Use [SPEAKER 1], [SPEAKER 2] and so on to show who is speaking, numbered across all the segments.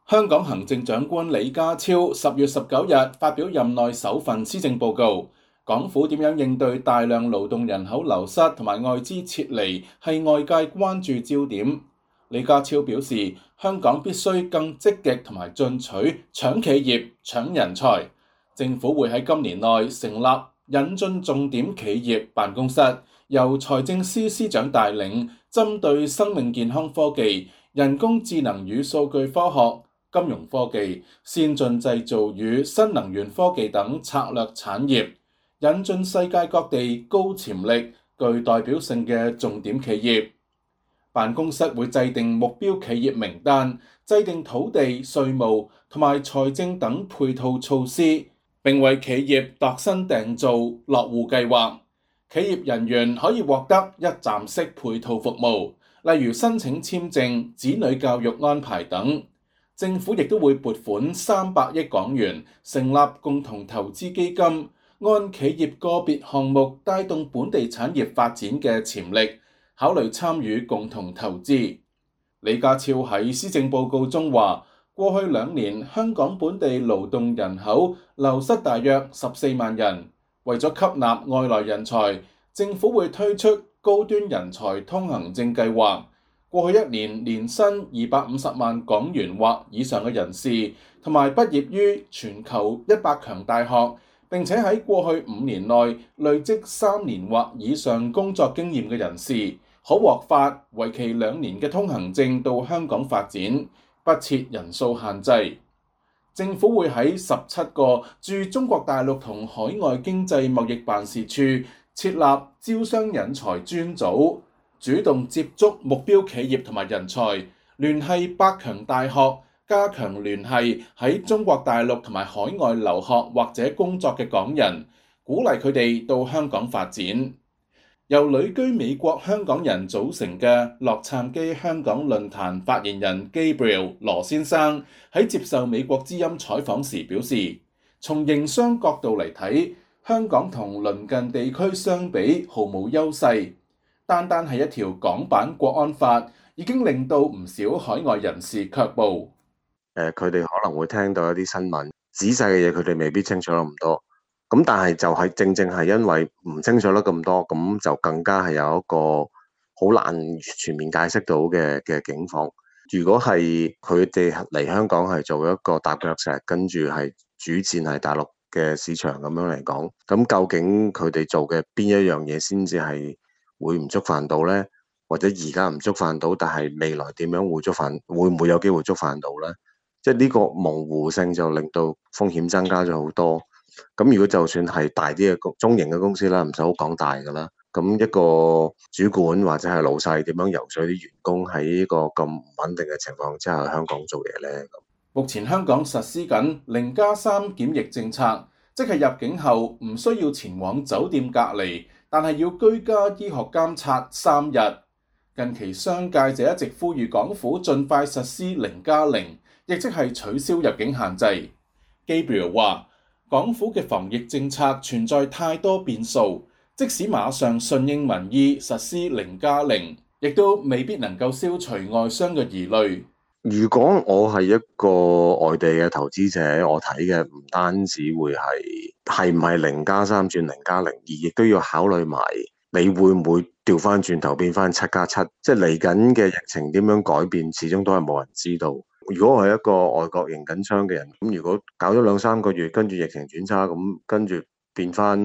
[SPEAKER 1] 香港行政長官李家超10月19日發表任內首份施政報告，港府點樣應對大量勞動人口流失同埋外資撤離係外界關注焦點。李家超表示，香港必須更積極同埋進取，搶企業、搶人才。政府會喺今年內成立引進重點企業辦公室，由財政司司長帶領，針對生命健康科技、人工智能與數據科學、金融科技、先進製造與新能源科技等策略產業，引進世界各地高潛力、具代表性嘅重點企業。辦公室會制定目標企業名單，制定土地、稅務同埋財政等配套措施，並為企業度身訂造落戶計劃。企業人員可以獲得一站式配套服務，例如申請簽證、子女教育安排等。政府亦都會撥款300億港元，成立共同投資基金，按企業個別項目帶動本地產業發展嘅潛力，考慮參與共同投資。李家超喺施政報告中話，過去2年香港本地勞動人口流失大約14萬人，為咗吸納外來人才，政府會推出高端人才通行證計劃。過去1年年薪250萬港元或以上嘅人士，同埋畢業於全球100強大學，並且喺過去5年內累積3年或以上工作經驗嘅人士，可獲發為期2年嘅通行證到香港發展，不設人數限制。政府會喺17個駐中國大陸同海外經濟貿易辦事處設立招商引才專組，主動接觸目標企業同埋人才，聯繫百強大學，加強聯繫喺中國大陸同埋海外留學或者工作嘅港人，鼓勵佢哋到香港發展。由旅居美國香港人組成嘅洛杉磯香港論壇發言人 Gabriel 羅先生喺接受美國之音採訪時表示，從營商角度嚟睇，香港同鄰近地區相比毫無優勢。單單係一條港版國安法已經令到唔少海外人士卻步。
[SPEAKER 2] 佢哋可能會聽到一啲新聞，仔細嘅嘢佢哋未必清楚得咁多。咁但係就係正正係因為唔清楚得咁多，咁就更加係有一個好難全面解釋到嘅境況。如果係佢哋嚟香港係做一個踏腳石，跟住係主戰係大陸嘅市場咁樣嚟講，咁究竟佢哋做嘅邊一樣嘢先至係會唔觸犯到呢？或者而家唔觸犯到，但係未來點樣會觸犯？會唔會有機會觸犯到呢？即係呢個模糊性就令到風險增加咗好多。咁如果就算係大啲嘅中型嘅公司啦，唔使好講大㗎啦。咁一個主管或者係老細點樣游說啲員工喺呢個咁唔穩定嘅情況之下喺香港做嘢呢？
[SPEAKER 1] 目前香港實施緊0+3檢疫政策，即係入境後唔需要前往酒店隔離，但係要居家醫學監察3日。近期商界就一直呼籲港府盡快實施0+0，亦即係取消入境限制。Gabriel 話，港府嘅防疫政策存在太多變數，即使馬上順應民意實施0+0，亦都未必能夠消除外商嘅疑慮。
[SPEAKER 2] 如果我係一個外地嘅投資者，我睇嘅唔單止會係唔係0+3轉0+0，而亦都要考慮埋你會唔會調翻轉頭變翻7+7，即係嚟緊嘅疫情點樣改變，始終都係冇人知道。如果我係一個外國營緊商嘅人，咁如果搞咗2-3個月，跟住疫情轉差，咁跟住變翻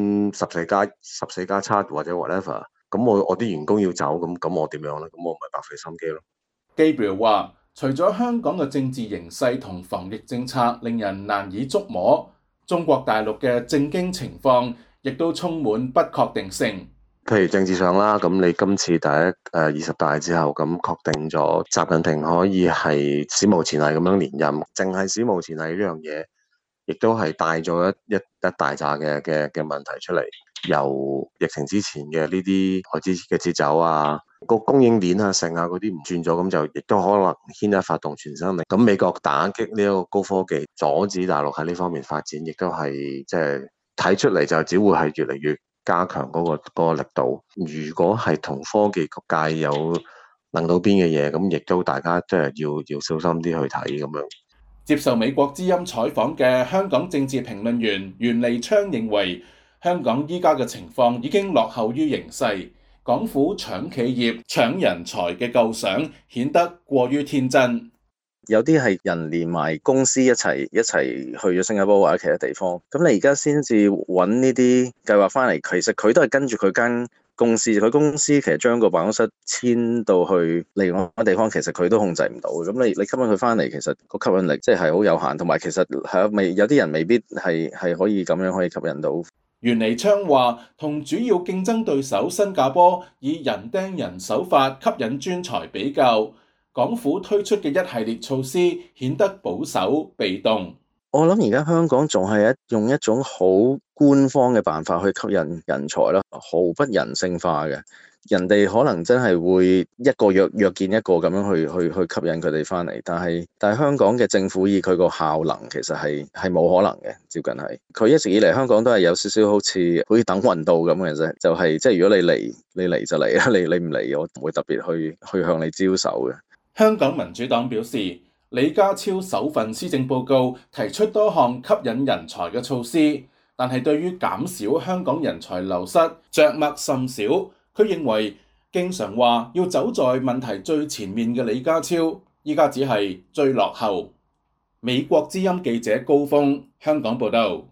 [SPEAKER 2] 14+7或者 whatever，咁我啲員工要走，咁我點樣呢？咁我咪白費心機咯。
[SPEAKER 1] Gabriel 話，除咗香港嘅政治形勢同防疫政策令人難以捉摸，中國大陸嘅政經情況亦都充滿不確定性。
[SPEAKER 2] 譬如政治上啦，咁你今次第20大之後，咁確定咗習近平可以係史無前例咁樣連任，淨係史無前例呢樣嘢，亦都係帶咗一大紮嘅問題出嚟。由疫情之前嘅呢啲開支嘅節奏啊，個供應鏈啊、成啊嗰啲唔轉咗，咁就亦都可能牽一發動全身力。咁美國打擊呢一個高科技，阻止大陸喺呢方面發展，亦都係即係睇出嚟就只會係越嚟越加強嗰個力度。如果係同科技界有能到邊嘅嘢，咁亦都大家即係要小心啲去睇咁樣。
[SPEAKER 1] 接受美國之音採訪嘅香港政治評論員袁彌昌認為，香港依家嘅情況已經落後於形勢，港府搶企業、搶人才嘅構想顯得過於天真。
[SPEAKER 3] 有啲係人連埋公司一齊去咗新加坡或者其他地方，咁你而家先至揾呢啲計劃翻嚟，其實佢都係跟住佢間公司，佢公司其實將個辦公室遷到去另外一個地方，其實佢都控制唔到。咁你吸引佢翻嚟，其實個吸引力即係好有限，同埋其實係有啲人未必係可以咁樣可以吸引到。
[SPEAKER 1] 袁彌昌話，同主要競爭對手新加坡以人釘人手法吸引專才比較，港府推出嘅一系列措施顯得保守被動。
[SPEAKER 3] 我諗而家香港仲係用一種好官方嘅辦法去吸引人才啦，毫不人性化嘅。人哋可能真係會一個約見一個咁樣去吸引佢哋翻嚟，但係香港嘅政府以佢個效能其實係冇可能嘅，接近係佢一直以嚟香港都係有少少好似等運到咁嘅啫，就係即係如果你嚟就嚟啦，你唔嚟我唔會特別去向你招手嘅。
[SPEAKER 1] 香港民主黨表示，李家超首份施政報告提出多項吸引人才嘅措施，但係對於減少香港人才流失着墨甚少。佢認為經常話要走在問題最前面嘅李家超，依家只係最落後。美國之音記者高峰香港報道。